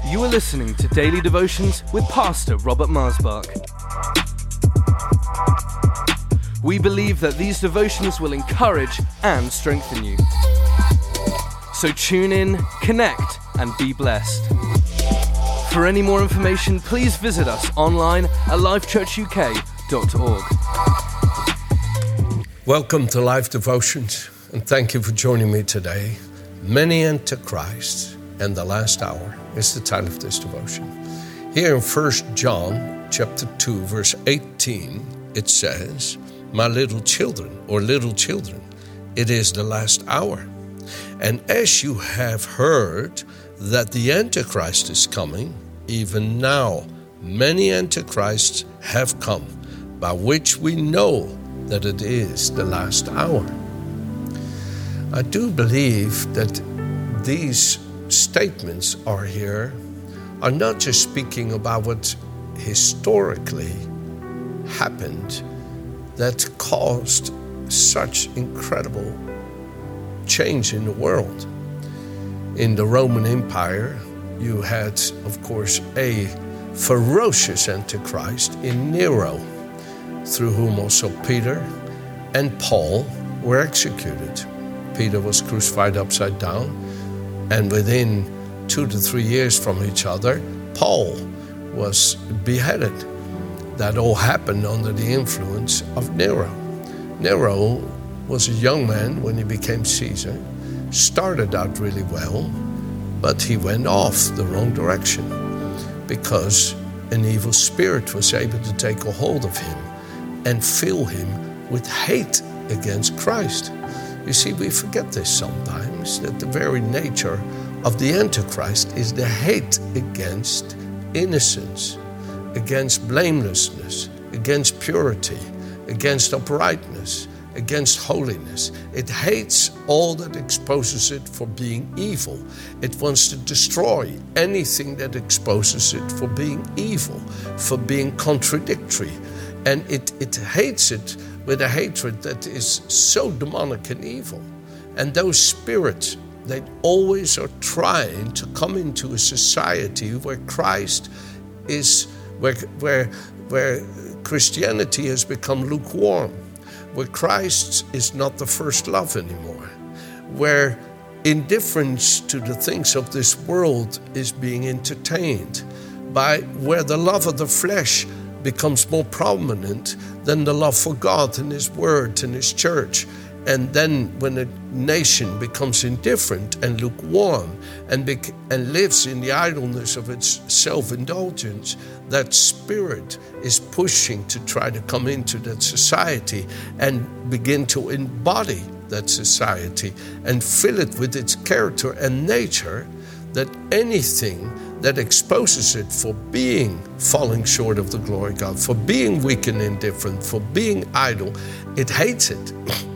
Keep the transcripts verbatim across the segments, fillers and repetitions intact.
You are listening to Daily Devotions with Pastor Robert Marsbach. We believe that these devotions will encourage and strengthen you. So tune in, connect, and be blessed. For any more information, please visit us online at life church u k dot org. Welcome to Life Devotions, and thank you for joining me today. Many enter Christ, and the last hour is the title of this devotion. Here in First John chapter two, verse eighteen, it says, "My little children, or little children, it is the last hour. And as you have heard that the Antichrist is coming, even now many Antichrists have come, by which we know that it is the last hour." I do believe that these statements are here are not just speaking about what historically happened that caused such incredible change in the world. In the Roman Empire, you had, of course, a ferocious Antichrist in Nero, through whom also Peter and Paul were executed. Peter was crucified upside down, and within two to three years from each other, Paul was beheaded. That all happened under the influence of Nero. Nero was a young man when he became Caesar, started out really well, but he went off the wrong direction because an evil spirit was able to take a hold of him and fill him with hate against Christ. You see, we forget this sometimes, that the very nature of the Antichrist is the hate against innocence, against blamelessness, against purity, against uprightness, against holiness. It hates all that exposes it for being evil. It wants to destroy anything that exposes it for being evil, for being contradictory. And it, it hates it with a hatred that is so demonic and evil. And those spirits, they always are trying to come into a society where Christ is, where, where, where Christianity has become lukewarm, where Christ is not the first love anymore, where indifference to the things of this world is being entertained, by where the love of the flesh becomes more prominent than the love for God and His Word and His church. And then when a nation becomes indifferent and lukewarm and, bec- and lives in the idleness of its self-indulgence, that spirit is pushing to try to come into that society and begin to embody that society and fill it with its character and nature, that anything that exposes it for being falling short of the glory of God, for being weak and indifferent, for being idle, it hates it.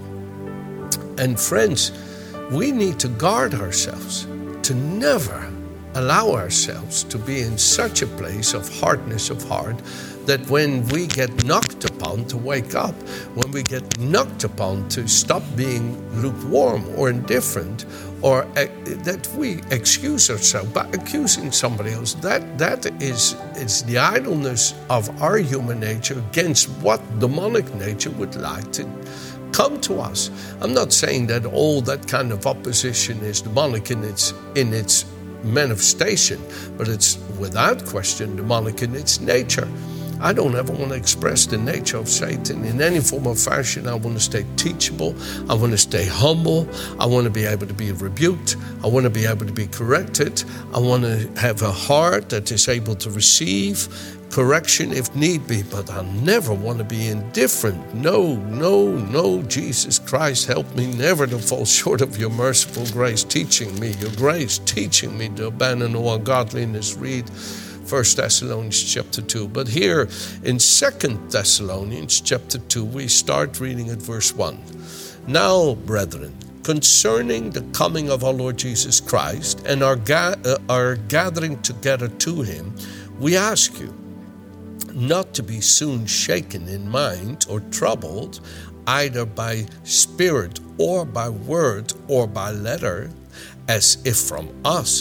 And friends, we need to guard ourselves to never allow ourselves to be in such a place of hardness of heart that when we get knocked upon to wake up, when we get knocked upon to stop being lukewarm or indifferent, or uh, that we excuse ourselves by accusing somebody else. That that is, is the idleness of our human nature against what demonic nature would like to come to us. I'm not saying that all that kind of opposition is demonic in its in its manifestation, but it's without question demonic in its nature. I don't ever want to express the nature of Satan in any form or fashion. I want to stay teachable. I want to stay humble. I want to be able to be rebuked. I want to be able to be corrected. I want to have a heart that is able to receive correction if need be, but I never want to be indifferent. No, no, no, Jesus Christ, help me never to fall short of your merciful grace, teaching me your grace, teaching me to abandon all ungodliness. Read First Thessalonians chapter two. But here in Second Thessalonians chapter two, we start reading at verse one. Now, brethren, concerning the coming of our Lord Jesus Christ and our, ga- uh, our gathering together to him, we ask you not to be soon shaken in mind or troubled, either by spirit or by word or by letter, as if from us,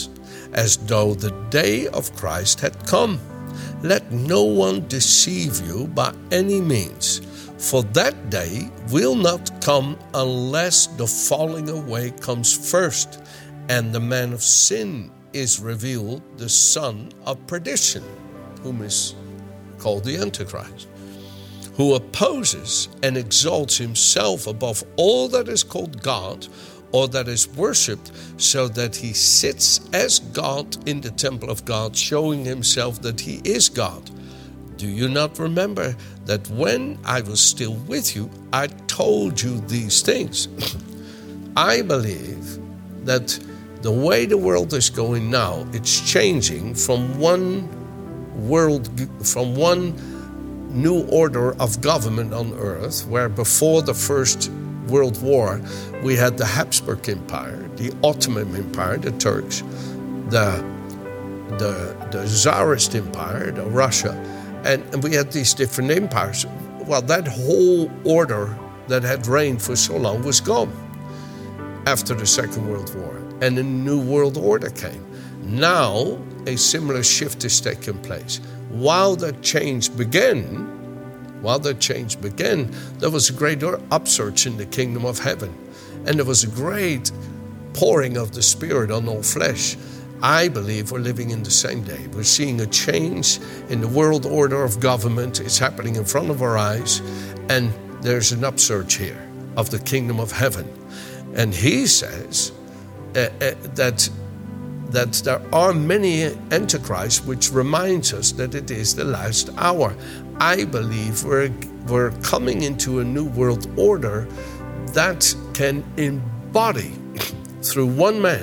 as though the day of Christ had come. Let no one deceive you by any means, for that day will not come unless the falling away comes first, and the man of sin is revealed, the son of perdition, whom is called the Antichrist, who opposes and exalts himself above all that is called God or that is worshipped, so that he sits as God in the temple of God, showing himself that he is God. Do you not remember that when I was still with you, I told you these things? I believe that the way the world is going now, it's changing from one world, from one new order of government on earth, where before the First World War, we had the Habsburg Empire, the Ottoman Empire, the Turks, the, the, the Tsarist Empire, the Russia, and, and we had these different empires. Well, that whole order that had reigned for so long was gone after the Second World War, and a new world order came. Now, a similar shift is taking place. While that change began, While that change began, there was a great upsurge in the kingdom of heaven. And there was a great pouring of the Spirit on all flesh. I believe we're living in the same day. We're seeing a change in the world order of government. It's happening in front of our eyes. And there's an upsurge here of the kingdom of heaven. And he says uh, uh, that, that there are many antichrists, which reminds us that it is the last hour. I believe we're, we're coming into a new world order that can embody through one man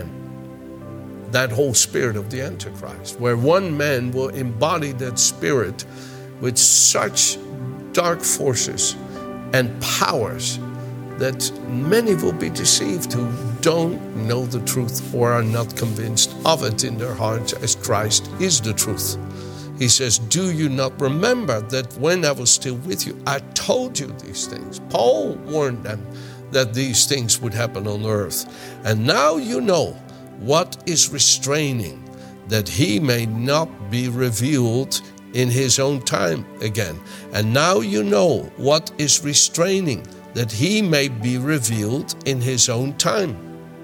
that whole spirit of the Antichrist, where one man will embody that spirit with such dark forces and powers that many will be deceived who don't know the truth or are not convinced of it in their hearts, as Christ is the truth. He says, do you not remember that when I was still with you, I told you these things? Paul warned them that these things would happen on earth. And now you know what is restraining, that he may not be revealed in his own time again. And now you know what is restraining, that he may be revealed in his own time.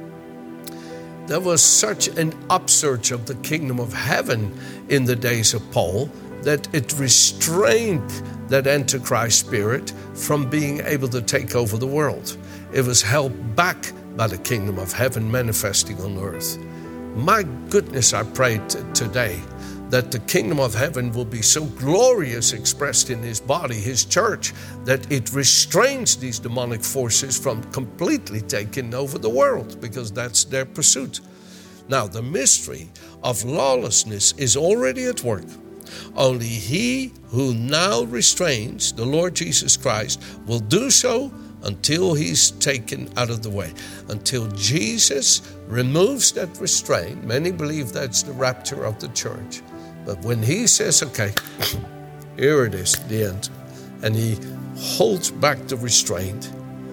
There was such an upsurge of the kingdom of heaven in the days of Paul that it restrained that Antichrist spirit from being able to take over the world. It was held back by the kingdom of heaven manifesting on earth. My goodness, I pray t- today that the kingdom of heaven will be so glorious expressed in his body, his church, that it restrains these demonic forces from completely taking over the world, because that's their pursuit. Now, the mystery of lawlessness is already at work. Only he who now restrains, the Lord Jesus Christ, will do so until he's taken out of the way. Until Jesus removes that restraint. Many believe that's the rapture of the church. But when he says, okay, here it is, the end, and he holds back the restraint,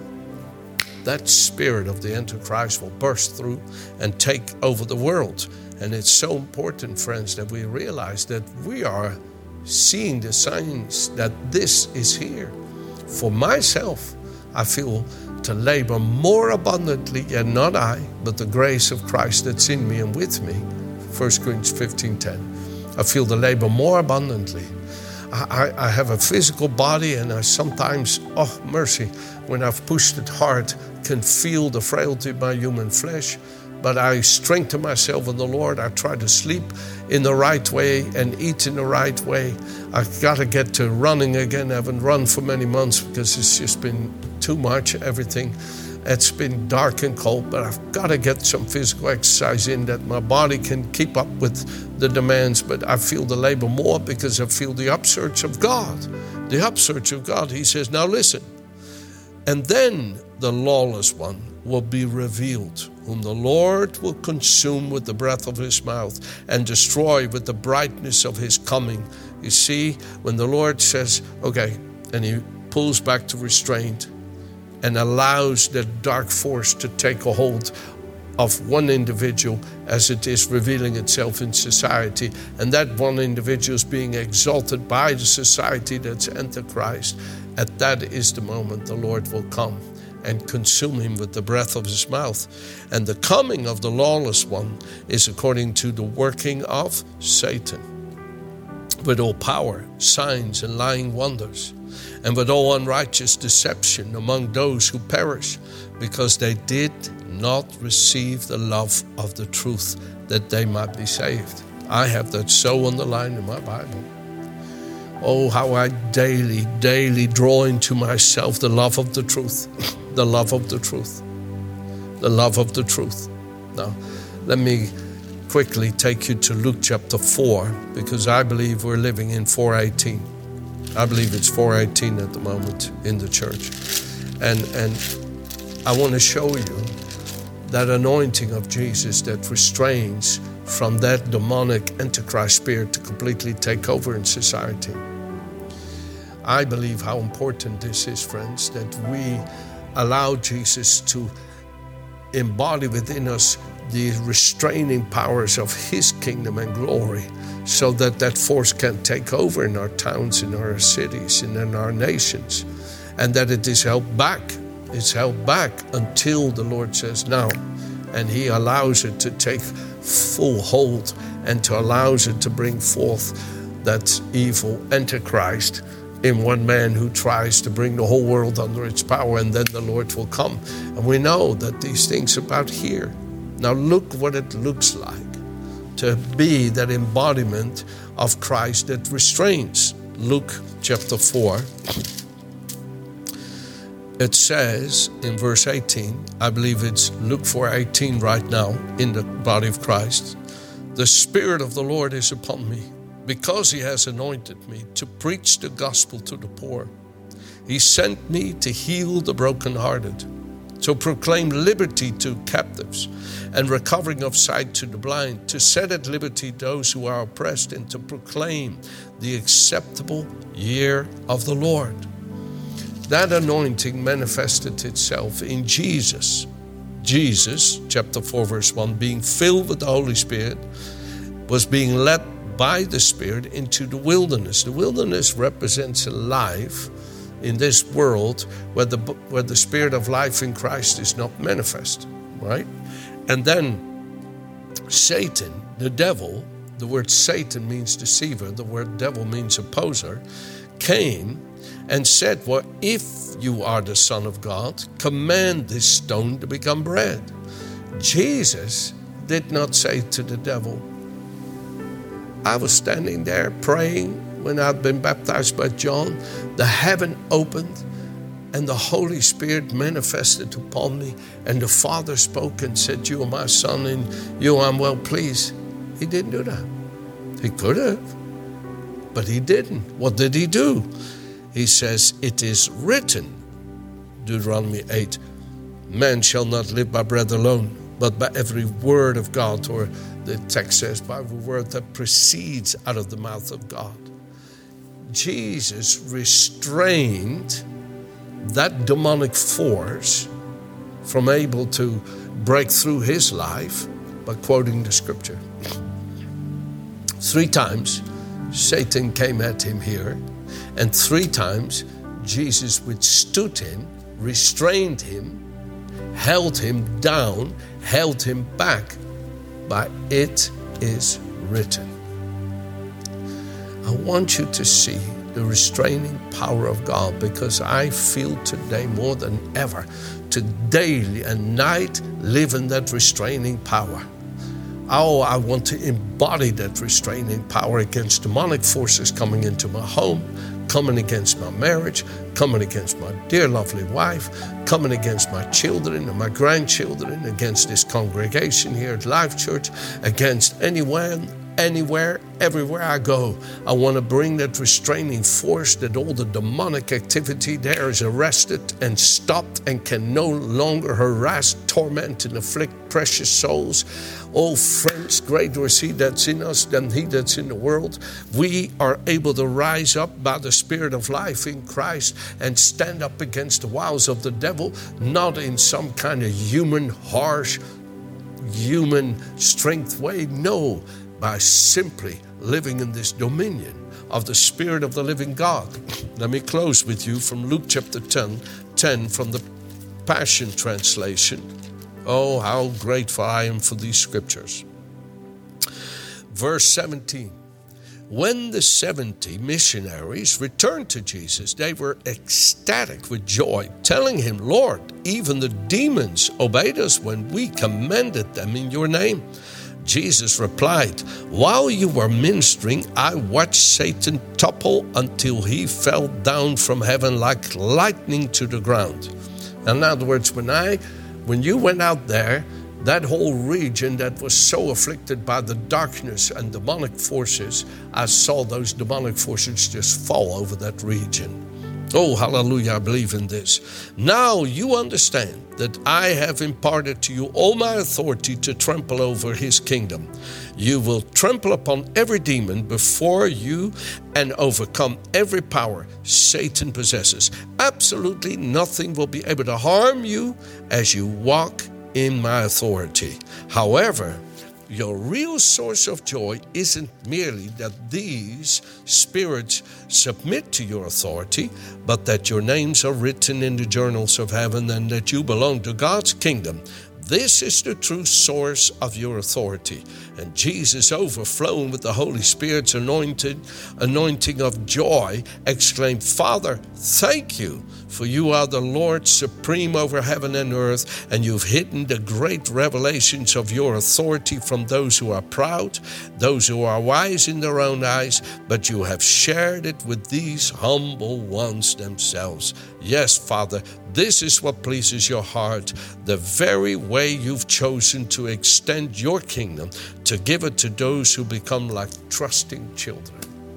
that spirit of the Antichrist will burst through and take over the world. And it's so important, friends, that we realize that we are seeing the signs that this is here. For myself, I feel to labor more abundantly, and not I, but the grace of Christ that's in me and with me. First Corinthians fifteen ten. I feel the labor more abundantly. I, I, I have a physical body, and I sometimes, oh mercy, when I've pushed it hard, can feel the frailty of my human flesh. But I strengthen myself in the Lord. I try to sleep in the right way and eat in the right way. I've got to get to running again. I haven't run for many months because it's just been too much, everything. It's been dark and cold, but I've got to get some physical exercise in that my body can keep up with the demands. But I feel the labor more because I feel the upsurge of God. The upsurge of God. He says, now listen. And then the lawless one will be revealed, whom the Lord will consume with the breath of his mouth and destroy with the brightness of his coming. You see, when the Lord says, okay, and he pulls back the restraint and allows the dark force to take a hold of one individual as it is revealing itself in society. And that one individual is being exalted by the society that's Antichrist. At that is the moment the Lord will come and consume him with the breath of his mouth. And the coming of the lawless one is according to the working of Satan, with all power, signs, and lying wonders, and with all unrighteous deception among those who perish, because they did not receive the love of the truth, that they might be saved. I have that so underlined in my Bible. Oh, how I daily, daily draw into myself the love of the truth, the love of the truth, the love of the truth. Now, let me quickly take you to Luke chapter four, because I believe we're living in four eighteen. I believe it's four eighteen at the moment in the church. And, and I want to show you that anointing of Jesus that restrains from that demonic Antichrist spirit to completely take over in society. I believe how important this is, friends, that we allow Jesus to embody within us the restraining powers of his kingdom and glory, so that that force can take over in our towns, in our cities, and in our nations, and that it is held back. It's held back until the Lord says now, and he allows it to take full hold and to allows it to bring forth that evil Antichrist in one man who tries to bring the whole world under its power, and then the Lord will come. And we know that these things are about here. Now look what it looks like to be that embodiment of Christ that restrains. Luke chapter four. It says in verse eighteen, I believe it's Luke four eighteen right now in the body of Christ. The Spirit of the Lord is upon me, because he has anointed me to preach the gospel to the poor. He sent me to heal the brokenhearted, to proclaim liberty to captives and recovering of sight to the blind, to set at liberty those who are oppressed, and to proclaim the acceptable year of the Lord. That anointing manifested itself in Jesus. Jesus, chapter four, verse one, being filled with the Holy Spirit, was being led by the Spirit into the wilderness. The wilderness represents a life in this world where the, where the Spirit of life in Christ is not manifest, right? And then Satan, the devil, the word Satan means deceiver, the word devil means opposer, came and said, well, if you are the Son of God, command this stone to become bread. Jesus did not say to the devil, I was standing there praying when I'd been baptized by John, the heaven opened and the Holy Spirit manifested upon me, and the Father spoke and said, you are my Son, and you I'm well pleased. He didn't do that. He could have, but he didn't. What did he do? He says, it is written, Deuteronomy eight, man shall not live by bread alone, but by every word of God, or the text says, by every word that proceeds out of the mouth of God. Jesus restrained that demonic force from able to break through his life by quoting the scripture. Three times Satan came at him here, and three times Jesus withstood him, restrained him, held him down, held him back by it is written. I want you to see the restraining power of God, because I feel today more than ever to daily and night live in that restraining power. Oh, I want to embody that restraining power against demonic forces coming into my home, coming against my marriage, coming against my dear lovely wife, coming against my children and my grandchildren, against this congregation here at Life Church, against anyone, anywhere, everywhere I go. I want to bring that restraining force, that all the demonic activity there is arrested and stopped and can no longer harass, torment, and afflict precious souls. Oh, friends, greater is he that's in us than he that's in the world. We are able to rise up by the Spirit of life in Christ and stand up against the wiles of the devil, not in some kind of human, harsh, human strength way. No, by simply living in this dominion of the Spirit of the living God. Let me close with you from Luke chapter ten, ten from the Passion Translation. Oh, how grateful I am for these scriptures. Verse seventeen. When the seventy missionaries returned to Jesus, they were ecstatic with joy, telling him, Lord, even the demons obeyed us when we commanded them in your name. Jesus replied, while you were ministering, I watched Satan topple until he fell down from heaven like lightning to the ground. In other words, when I, when you went out there, that whole region that was so afflicted by the darkness and demonic forces, I saw those demonic forces just fall over that region. Oh, hallelujah, I believe in this. Now you understand that I have imparted to you all my authority to trample over his kingdom. You will trample upon every demon before you and overcome every power Satan possesses. Absolutely nothing will be able to harm you as you walk in my authority. However, your real source of joy isn't merely that these spirits submit to your authority, but that your names are written in the journals of heaven and that you belong to God's kingdom. This is the true source of your authority. And Jesus, overflowing with the Holy Spirit's anointed, anointing of joy, exclaimed, Father, thank you, for you are the Lord supreme over heaven and earth, and you've hidden the great revelations of your authority from those who are proud, those who are wise in their own eyes, but you have shared it with these humble ones themselves. Yes, Father, this is what pleases your heart, the very way you've chosen to extend your kingdom, to give it to those who become like trusting children.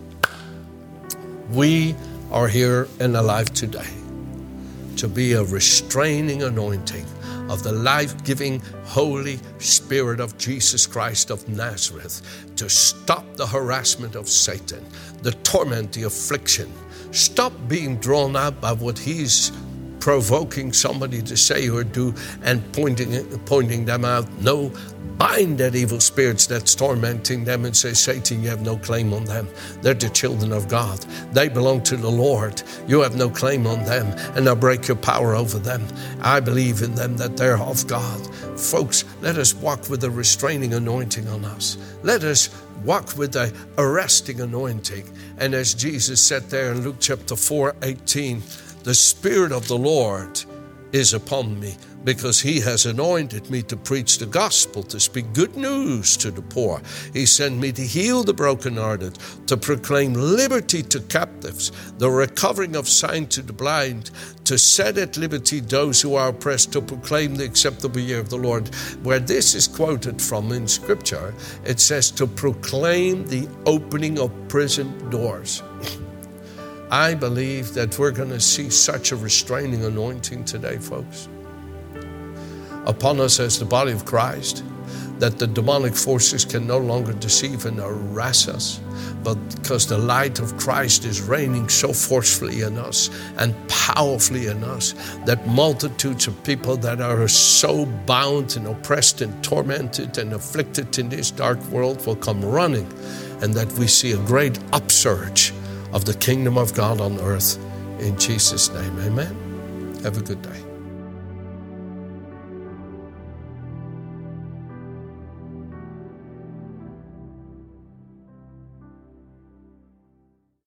We are here and alive today to be a restraining anointing of the life-giving Holy Spirit of Jesus Christ of Nazareth, to stop the harassment of Satan, the torment, the affliction. Stop being drawn out by what he's provoking somebody to say or do and pointing pointing them out. No, bind that evil spirits that's tormenting them and say, Satan, you have no claim on them. They're the children of God. They belong to the Lord. You have no claim on them, and now break your power over them. I believe in them that they're of God. Folks, let us walk with a restraining anointing on us. Let us walk with a arresting anointing. And as Jesus said there in Luke chapter four, eighteen, the Spirit of the Lord is upon me, because he has anointed me to preach the gospel, to speak good news to the poor. He sent me to heal the brokenhearted, to proclaim liberty to captives, the recovering of sight to the blind, to set at liberty those who are oppressed, to proclaim the acceptable year of the Lord. Where this is quoted from in Scripture, it says to proclaim the opening of prison doors. I believe that we're going to see such a restraining anointing today, folks, upon us as the body of Christ, that the demonic forces can no longer deceive and harass us, but because the light of Christ is reigning so forcefully in us and powerfully in us, that multitudes of people that are so bound and oppressed and tormented and afflicted in this dark world will come running, and that we see a great upsurge of the kingdom of God on earth. In Jesus' name, amen. Have a good day.